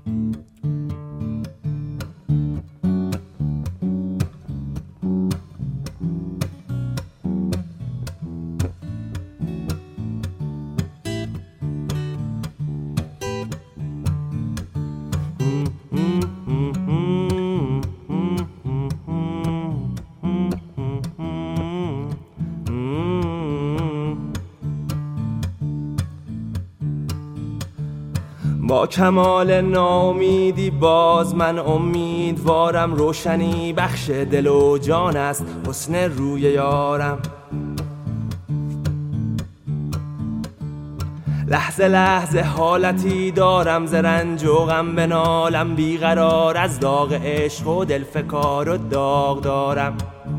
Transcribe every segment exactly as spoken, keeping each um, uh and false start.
با کمال ناامیدی باز من امیدوارم، روشنی بخش دل و جان است حسن روی یارم. لحظه لحظه حالتی دارم ز رنج و غم بنالم، بیقرار از داغ عشق و دلفکار و داغ دارم.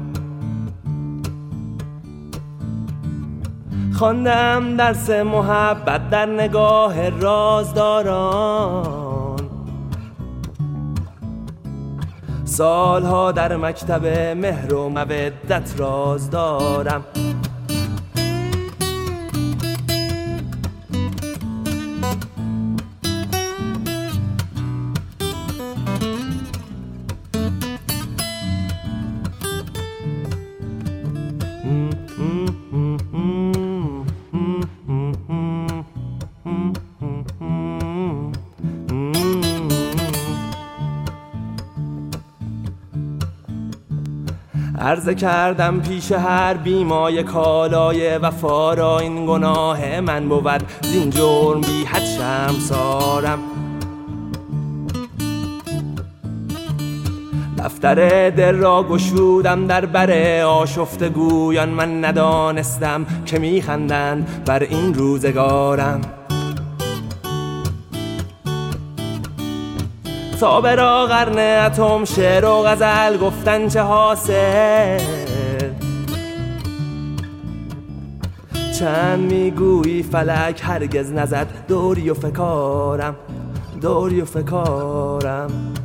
خواندم درس محبت در نگاه رازداران، سالها در مکتب مهر و مودت راز دارم. عرض کردم پیش هر بیمای کالای وفا را، این گناه من بود زین جرم بی حد شرمسارم. دفتر دل را گشودم در بر آشفته گویان، من ندانستم که میخندند بر این روزگارم. صابرا قرن اتم شعر و غزل گفتن چه حاصل، چند میگویی فلک هرگز نزد دوری و فکارم، دوری و فکارم.